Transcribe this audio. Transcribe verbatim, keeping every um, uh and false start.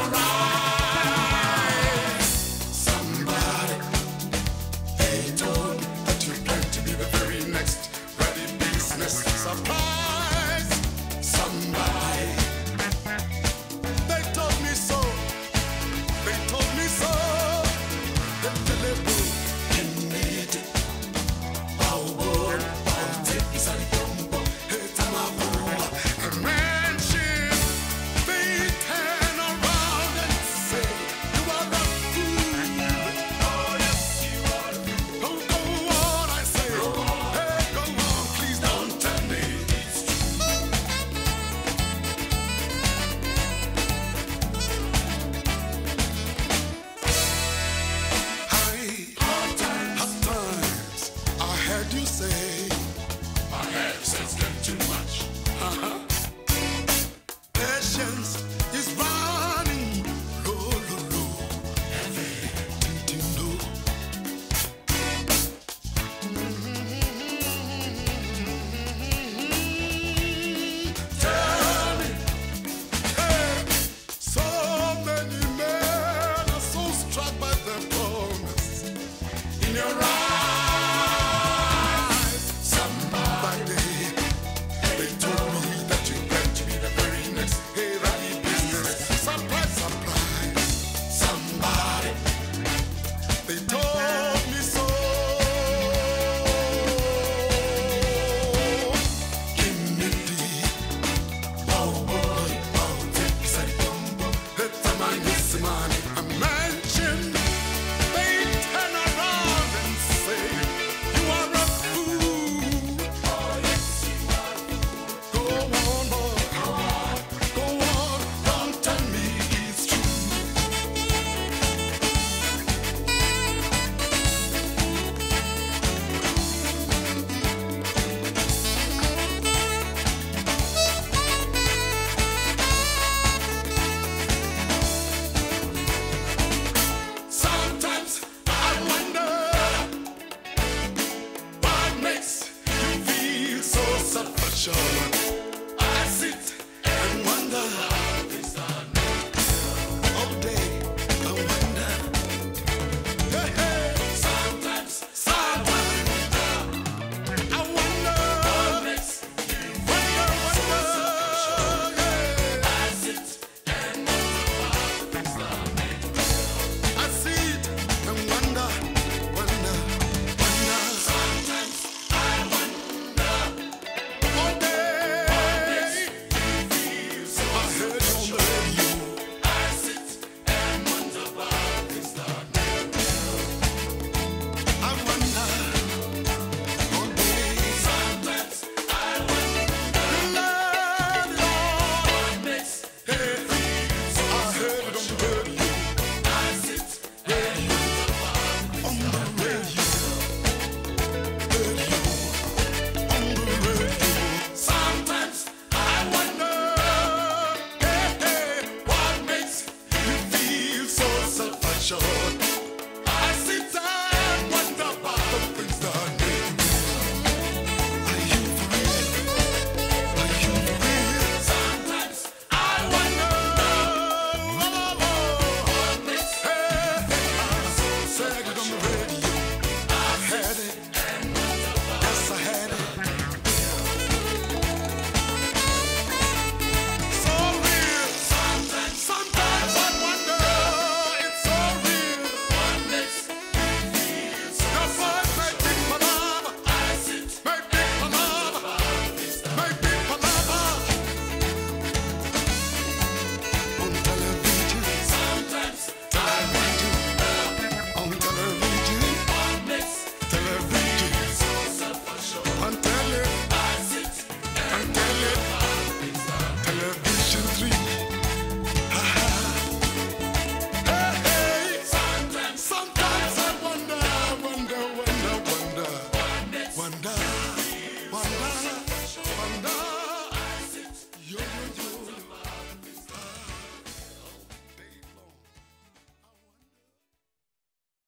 your eyes. Somebody, they told me that you plan to be the very next ready business surprise. Somebody, they told me so. They told me so. The delivery in me. Oh, boy, oh, take me some bumbo. Hey, Tamabumba. A mansion. They turn around and say, you are a fool. Oh, yes, you are. Oh, go on, I say. Go on. Hey, go on, please don't tell me it's true. Hard times. Hard times. I heard you say. My head says them too much. Uh-huh. Patience is running low, low, low. Heavy, ting, low. Tell me, hey, so many men are so struck by the promise in your eyes. Somebody, they told me that you plan to be the very next hey, ready business. Surprise, surprise. Somebody, they told me so. Give me the oh boy, oh take me some bumbo. It's a man, yes man. A mansion. They turn around and say, you are a fool. Oh yes, you are. Go on, boy. Go on. Go on. Don't tell me it's true. Sometimes I wonder what makes you feel so self-assured.